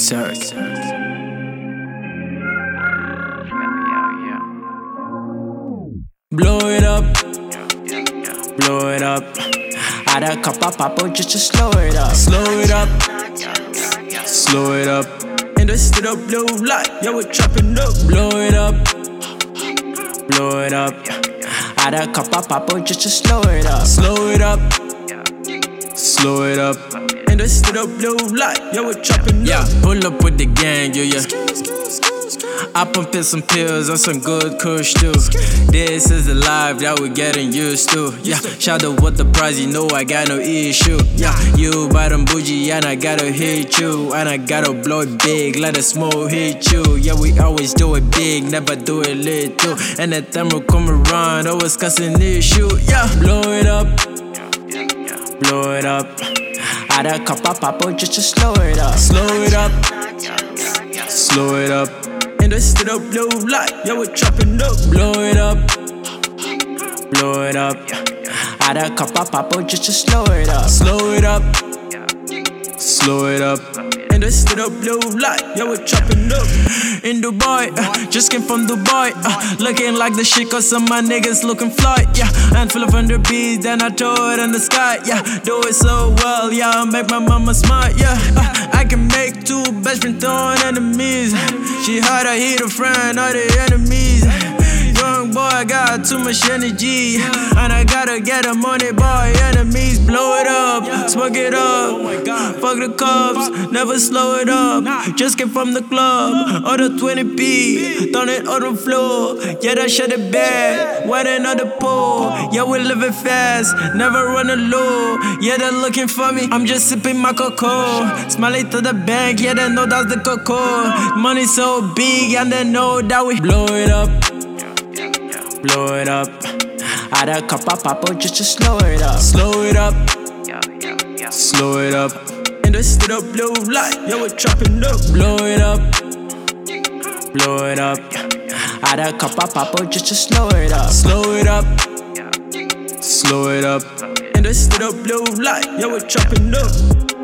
Cirque. Blow it up, blow it up. Add a cup of pop just to slow it up. Slow it up, slow it up. In the studio blue light, yeah, we're chopping up. Blow it up, blow it up. Add a cup of pop just to slow it up. Slow it up, slow it up. In the studio blue light, yeah, we're chopping up. Yeah, pull up with the gang, yeah. I pumpin' some pills on some good kush too. This is the life that we're getting used to. Yeah, shout out with the prize, you know I got no issue. Yeah, you bottom bougie and I gotta hit you. And I gotta blow it big, let the smoke hit you. Yeah, we always do it big, never do it little. And the time will come around, always causing issue. Yeah, blow it up, blow it up. Add a cup of pop just to slow it up. Slow it up, slow it up. In the studio blue light, yeah, we're chopping up. Blow it up, blow it up. Add a cup of pop just to slow it up. Slow it up, slow it up. In the studio blue light, yeah, we're chopping up. In Dubai, just came from Dubai, looking like the shit, cause some of my niggas looking fly, yeah. And full of underbeats, then I throw it in the sky, yeah. Do it so well, yeah, make my mama smile, yeah. I can make two best friends throwing enemies. She hard, I hit a friend, all the enemies. Young boy, got too much energy, and I gotta get the money, boy. Enemies, blow it up, smoke it up. Fuck the cops, never slow it up. Just came from the club, order 20p, thrown it on the floor. Yeah, that shit is bad, waiting on the pole. Yeah, we living fast, never running low. Yeah, they're looking for me, I'm just sipping my cocoa. Smiling to the bank, yeah, they know that's the cocoa. Money so big, and they know that we blow it up. Blow it up. Add a cup of pop just to slow it up. Slow it up, slow it up. In the studio blue light, yeah, we're chopping up. Blow it up, blow it up. Add a cup of pop just to slow it up. Slow it up, slow it up. In the studio blue light, yeah, we're chopping up.